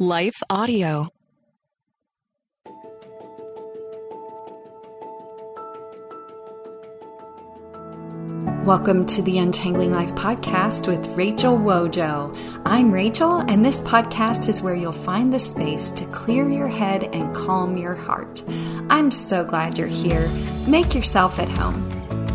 Life Audio. Welcome to the Untangling Life podcast with Rachel Wojo. I'm Rachel, and this podcast is where you'll find the space to clear your head and calm your heart. I'm so glad you're here. Make yourself at home.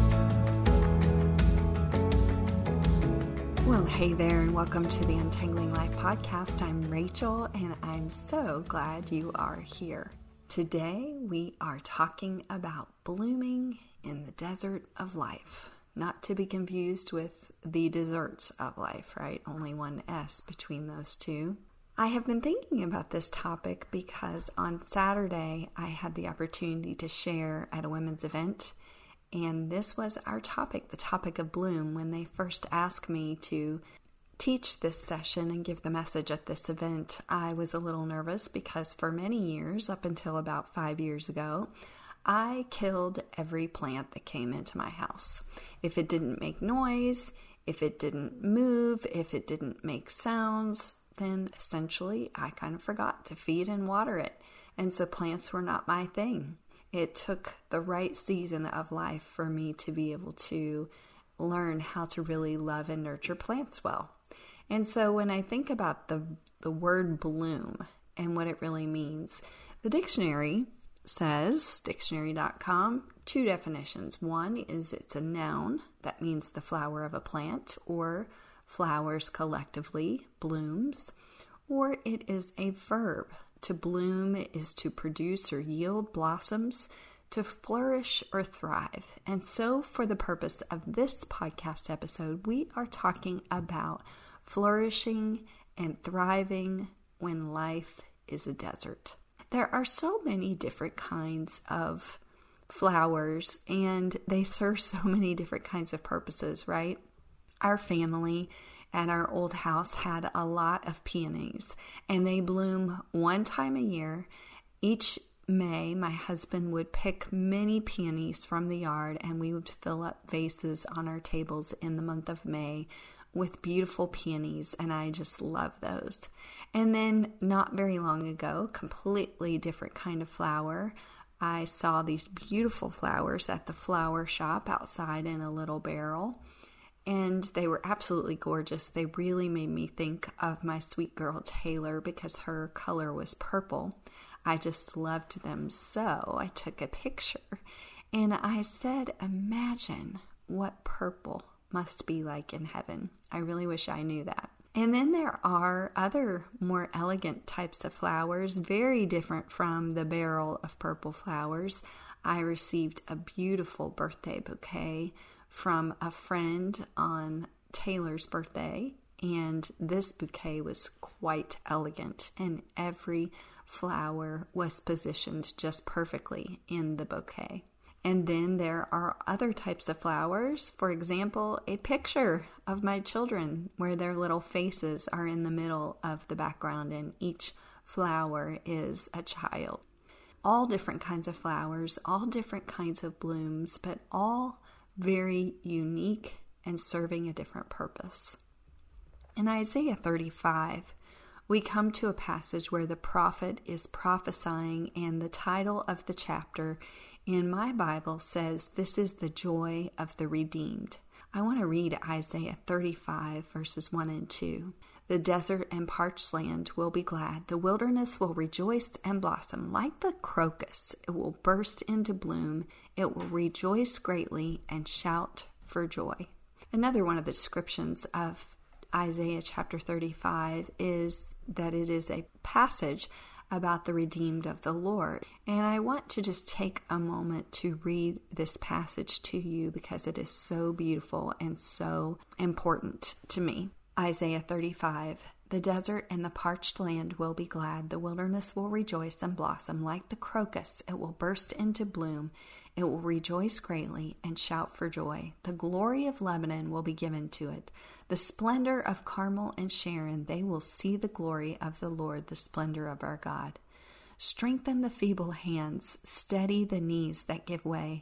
Well, hey there, and welcome to the Untangling Life podcast. I'm Rachel, and I'm so glad you are here. Today, we are talking about blooming in the desert of life. Not to be confused with the desserts of life, right? Only one S between those two. I have been thinking about this topic because on Saturday I had the opportunity to share at a women's event, and this was our topic, the topic of bloom. When they first asked me to teach this session and give the message at this event, I was a little nervous because for many years, up until about 5 years ago, I killed every plant that came into my house. If it didn't make noise, if it didn't move, if it didn't make sounds, then essentially I kind of forgot to feed and water it. And so plants were not my thing. It took the right season of life for me to be able to learn how to really love and nurture plants well. And so when I think about the word bloom and what it really means, the dictionary says, dictionary.com, two definitions. One is it's a noun, that means the flower of a plant or flowers collectively, blooms, or it is a verb. To bloom is to produce or yield blossoms, to flourish or thrive. And so for the purpose of this podcast episode, we are talking about flourishing and thriving when life is a desert. There are so many different kinds of flowers, and they serve so many different kinds of purposes, right? Our family at our old house had a lot of peonies, and they bloom one time a year. Each May, my husband would pick many peonies from the yard, and we would fill up vases on our tables in the month of May with beautiful peonies, and I just love those. And then not very long ago, completely different kind of flower, I saw these beautiful flowers at the flower shop outside in a little barrel, and they were absolutely gorgeous. They really made me think of my sweet girl Taylor because her color was purple. I just loved them so. I took a picture, and I said, imagine what purple must be like in heaven. I really wish I knew that. And then there are other more elegant types of flowers, very different from the barrel of purple flowers. I received a beautiful birthday bouquet from a friend on Taylor's birthday, and this bouquet was quite elegant, and every flower was positioned just perfectly in the bouquet. And then there are other types of flowers. For example, a picture of my children where their little faces are in the middle of the background and each flower is a child. All different kinds of flowers, all different kinds of blooms, but all very unique and serving a different purpose. In Isaiah 35, we come to a passage where the prophet is prophesying, and the title of the chapter in my Bible says, "This is the joy of the redeemed." I want to read Isaiah 35, verses 1 and 2. "The desert and parched land will be glad. The wilderness will rejoice and blossom. Like the crocus, it will burst into bloom. It will rejoice greatly and shout for joy." Another one of the descriptions of Isaiah chapter 35 is that it is a passage about the redeemed of the Lord. And I want to just take a moment to read this passage to you because it is so beautiful and so important to me. Isaiah 35, "The desert and the parched land will be glad. The wilderness will rejoice and blossom. Like the crocus, it will burst into bloom. It will rejoice greatly and shout for joy. The glory of Lebanon will be given to it. The splendor of Carmel and Sharon, they will see the glory of the Lord, the splendor of our God. Strengthen the feeble hands, steady the knees that give way.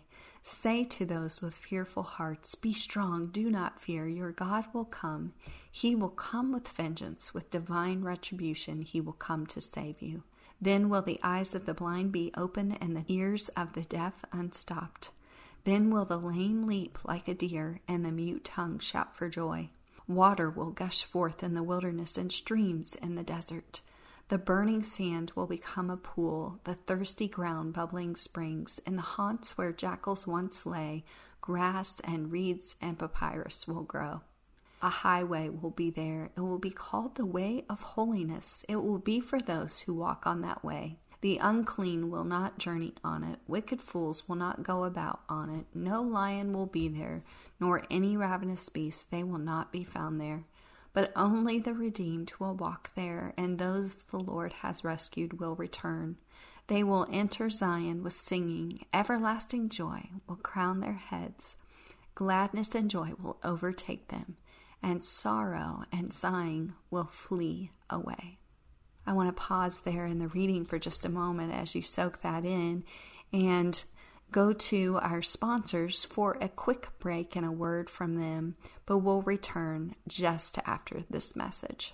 Say to those with fearful hearts, be strong, do not fear, your God will come. He will come with vengeance, with divine retribution, he will come to save you. Then will the eyes of the blind be opened and the ears of the deaf unstopped. Then will the lame leap like a deer, and the mute tongue shout for joy. Water will gush forth in the wilderness and streams in the desert. The burning sand will become a pool, the thirsty ground bubbling springs. In the haunts where jackals once lay, grass and reeds and papyrus will grow. A highway will be there. It will be called the way of holiness. It will be for those who walk on that way. The unclean will not journey on it. Wicked fools will not go about on it. No lion will be there, nor any ravenous beast. They will not be found there. But only the redeemed will walk there, and those the Lord has rescued will return. They will enter Zion with singing. Everlasting joy will crown their heads. Gladness and joy will overtake them, and sorrow and sighing will flee away. I want to pause there in the reading for just a moment as you soak that in and go to our sponsors for a quick break and a word from them, but we'll return just after this message.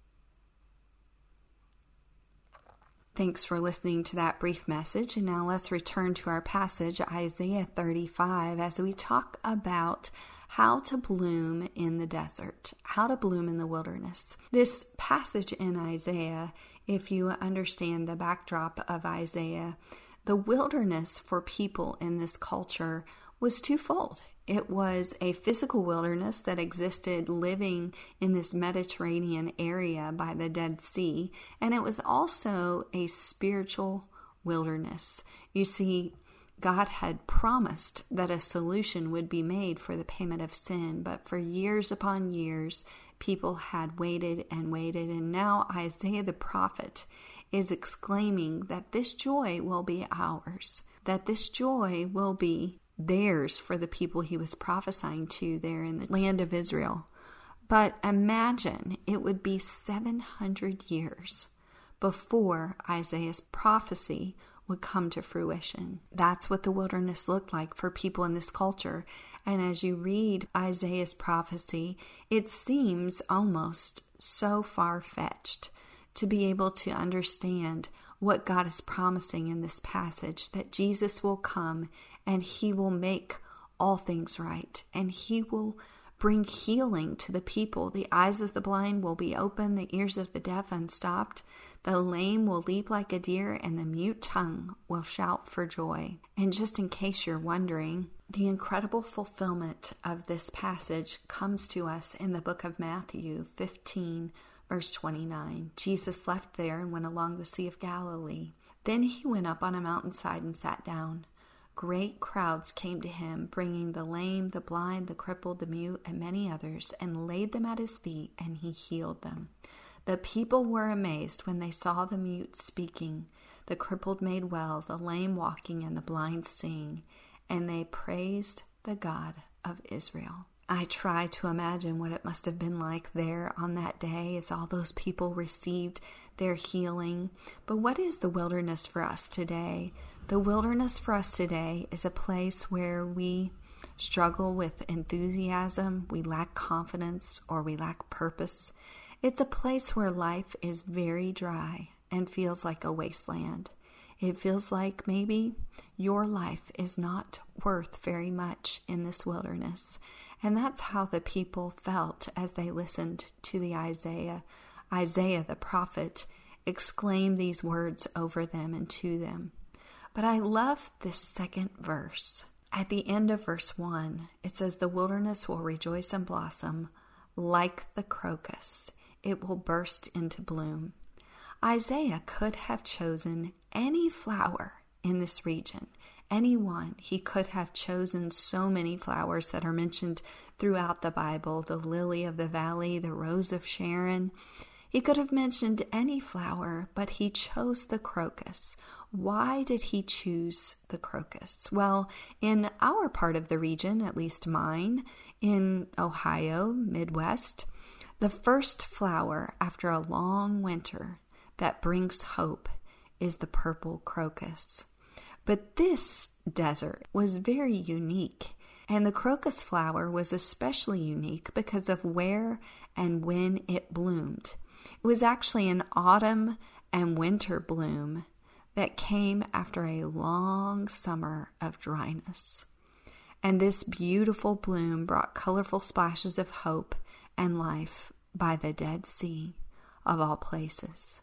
Thanks for listening to that brief message, and now let's return to our passage, Isaiah 35, as we talk about how to bloom in the desert, how to bloom in the wilderness. This passage in Isaiah, if you understand the backdrop of Isaiah, the wilderness for people in this culture was twofold. It was a physical wilderness that existed living in this Mediterranean area by the Dead Sea, and it was also a spiritual wilderness. You see, God had promised that a solution would be made for the payment of sin, but for years upon years, people had waited, and now Isaiah the prophet is exclaiming that this joy will be ours, that this joy will be theirs for the people he was prophesying to there in the land of Israel. But imagine it would be 700 years before Isaiah's prophecy would come to fruition. That's what the wilderness looked like for people in this culture. And as you read Isaiah's prophecy, it seems almost so far-fetched to be able to understand what God is promising in this passage, that Jesus will come and he will make all things right, and he will bring healing to the people. The eyes of the blind will be open, the ears of the deaf unstopped. The lame will leap like a deer, and the mute tongue will shout for joy. And just in case you're wondering, the incredible fulfillment of this passage comes to us in the book of Matthew 15, verse 29. Jesus left there and went along the Sea of Galilee. Then he went up on a mountainside and sat down. Great crowds came to him, bringing the lame, the blind, the crippled, the mute, and many others, and laid them at his feet, and he healed them. The people were amazed when they saw the mute speaking, the crippled made well, the lame walking, and the blind seeing, and they praised the God of Israel. I try to imagine what it must have been like there on that day as all those people received their healing. But what is the wilderness for us today? The wilderness for us today is a place where we struggle with enthusiasm, we lack confidence, or we lack purpose. It's a place where life is very dry and feels like a wasteland. It feels like maybe your life is not worth very much in this wilderness. And that's how the people felt as they listened to the Isaiah the prophet exclaim these words over them and to them. But I love this second verse. At the end of verse 1, it says, "The wilderness will rejoice and blossom like the crocus. It will burst into bloom." Isaiah could have chosen any flower in this region. Anyone. He could have chosen so many flowers that are mentioned throughout the Bible, the lily of the valley, the rose of Sharon. He could have mentioned any flower, but he chose the crocus. Why did he choose the crocus? Well, in our part of the region, at least mine, in Ohio, Midwest, the first flower after a long winter that brings hope is the purple crocus. But this desert was very unique, and the crocus flower was especially unique because of where and when it bloomed. It was actually an autumn and winter bloom that came after a long summer of dryness. And this beautiful bloom brought colorful splashes of hope and life by the Dead Sea, of all places.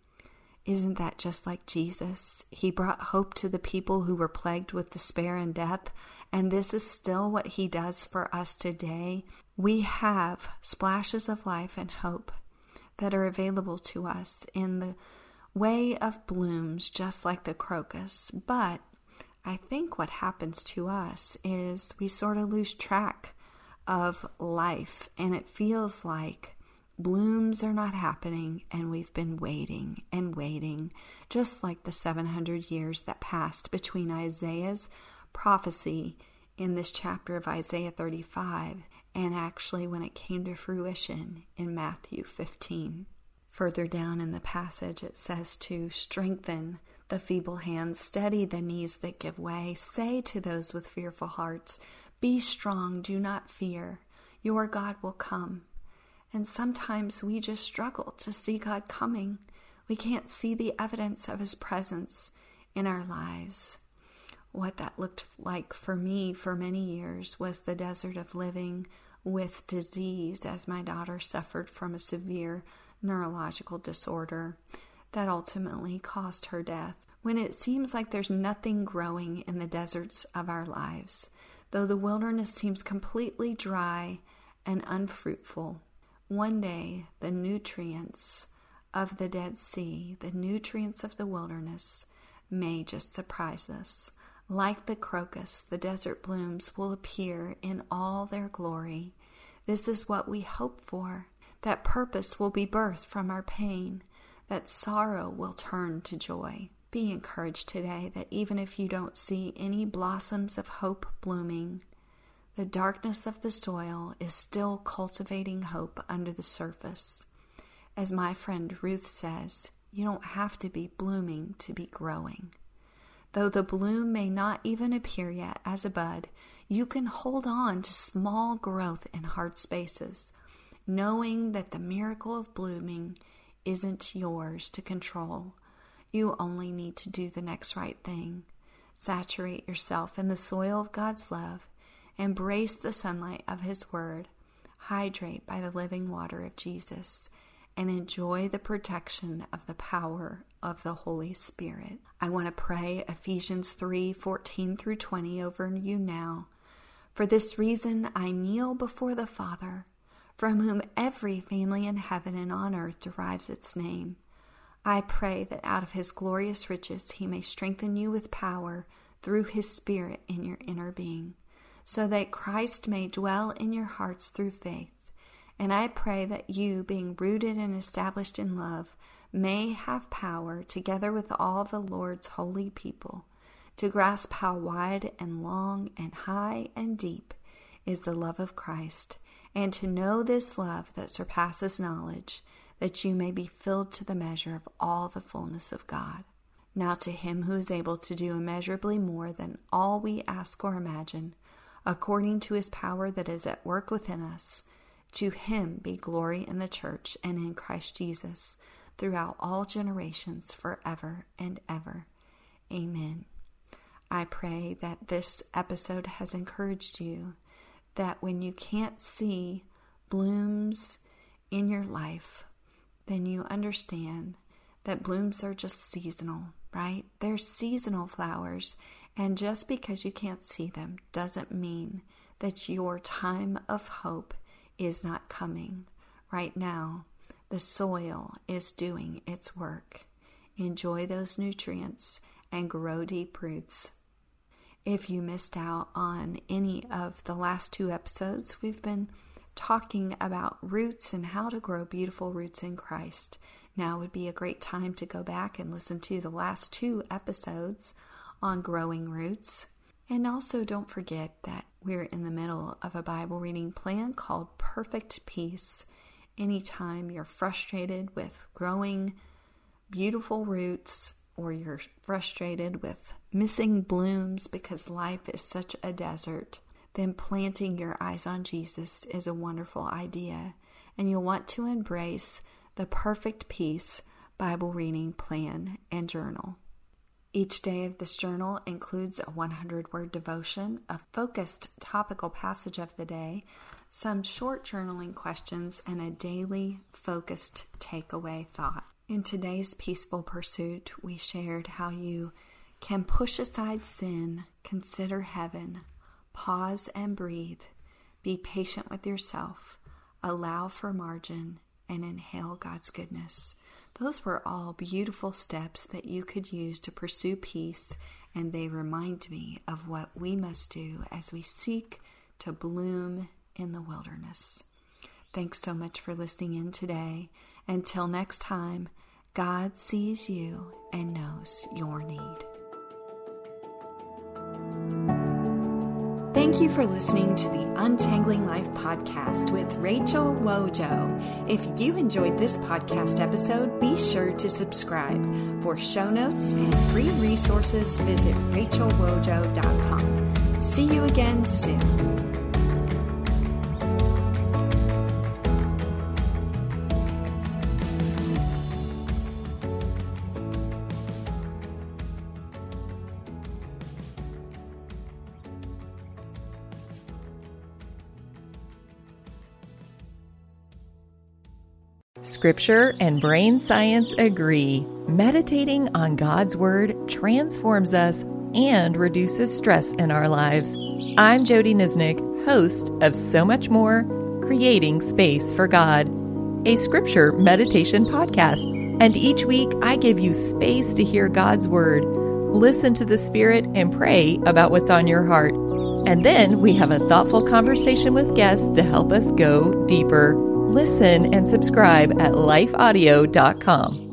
Isn't that just like Jesus? He brought hope to the people who were plagued with despair and death, and this is still what he does for us today. We have splashes of life and hope that are available to us in the way of blooms, just like the crocus. But I think what happens to us is we sort of lose track of life, and it feels like blooms are not happening, and we've been waiting and waiting, just like the 700 years that passed between Isaiah's prophecy in this chapter of Isaiah 35 and actually when it came to fruition in Matthew 15. Further down in the passage, it says to strengthen the feeble hands, steady the knees that give way. Say to those with fearful hearts, be strong, do not fear. Your God will come. And sometimes we just struggle to see God coming. We can't see the evidence of his presence in our lives. What that looked like for me for many years was the desert of living with disease, as my daughter suffered from a severe neurological disorder that ultimately caused her death. When it seems like there's nothing growing in the deserts of our lives, though the wilderness seems completely dry and unfruitful, one day the nutrients of the Dead Sea, the nutrients of the wilderness, may just surprise us. Like the crocus, the desert blooms will appear in all their glory. This is what we hope for, that purpose will be birthed from our pain, that sorrow will turn to joy. Be encouraged today that even if you don't see any blossoms of hope blooming, the darkness of the soil is still cultivating hope under the surface. As my friend Ruth says, you don't have to be blooming to be growing. Though the bloom may not even appear yet as a bud, you can hold on to small growth in hard spaces, knowing that the miracle of blooming isn't yours to control. You only need to do the next right thing. Saturate yourself in the soil of God's love. Embrace the sunlight of his word. Hydrate by the living water of Jesus. And enjoy the protection of the power of the Holy Spirit. I want to pray Ephesians 3:14-20 over you now. For this reason I kneel before the Father, from whom every family in heaven and on earth derives its name. I pray that out of his glorious riches he may strengthen you with power through his Spirit in your inner being, so that Christ may dwell in your hearts through faith. And I pray that you, being rooted and established in love, may have power, together with all the Lord's holy people, to grasp how wide and long and high and deep is the love of Christ, and to know this love that surpasses knowledge, that you may be filled to the measure of all the fullness of God. Now to him who is able to do immeasurably more than all we ask or imagine, according to his power that is at work within us, to him be glory in the church and in Christ Jesus throughout all generations, forever and ever. Amen. I pray that this episode has encouraged you, that when you can't see blooms in your life, then you understand that blooms are just seasonal, right? They're seasonal flowers, and just because you can't see them doesn't mean that your time of hope is not coming. Right now, the soil is doing its work. Enjoy those nutrients and grow deep roots. If you missed out on any of the last 2 episodes, we've been talking about roots and how to grow beautiful roots in Christ. Now would be a great time to go back and listen to the last 2 episodes on growing roots. And also don't forget that we're in the middle of a Bible reading plan called Perfect Peace. Anytime you're frustrated with growing beautiful roots or you're frustrated with missing blooms because life is such a desert, then planting your eyes on Jesus is a wonderful idea, and you'll want to embrace the Perfect Peace Bible reading plan and journal. Each day of this journal includes a 100-word devotion, a focused topical passage of the day, some short journaling questions, and a daily focused takeaway thought. In today's Peaceful Pursuit, we shared how you can push aside sin, consider heaven, pause and breathe, be patient with yourself, allow for margin, and inhale God's goodness. Those were all beautiful steps that you could use to pursue peace, and they remind me of what we must do as we seek to bloom in the wilderness. Thanks so much for listening in today. Until next time, God sees you and knows your need. Thank you for listening to the Untangling Life podcast with Rachel Wojo. If you enjoyed this podcast episode, be sure to subscribe. For show notes and free resources, visit rachelwojo.com. See you again soon. Scripture and brain science agree. Meditating on God's Word transforms us and reduces stress in our lives. I'm Jody Nisnik, host of So Much More, Creating Space for God, a scripture meditation podcast. And each week I give you space to hear God's Word, listen to the Spirit, and pray about what's on your heart. And then we have a thoughtful conversation with guests to help us go deeper. Listen and subscribe at lifeaudio.com.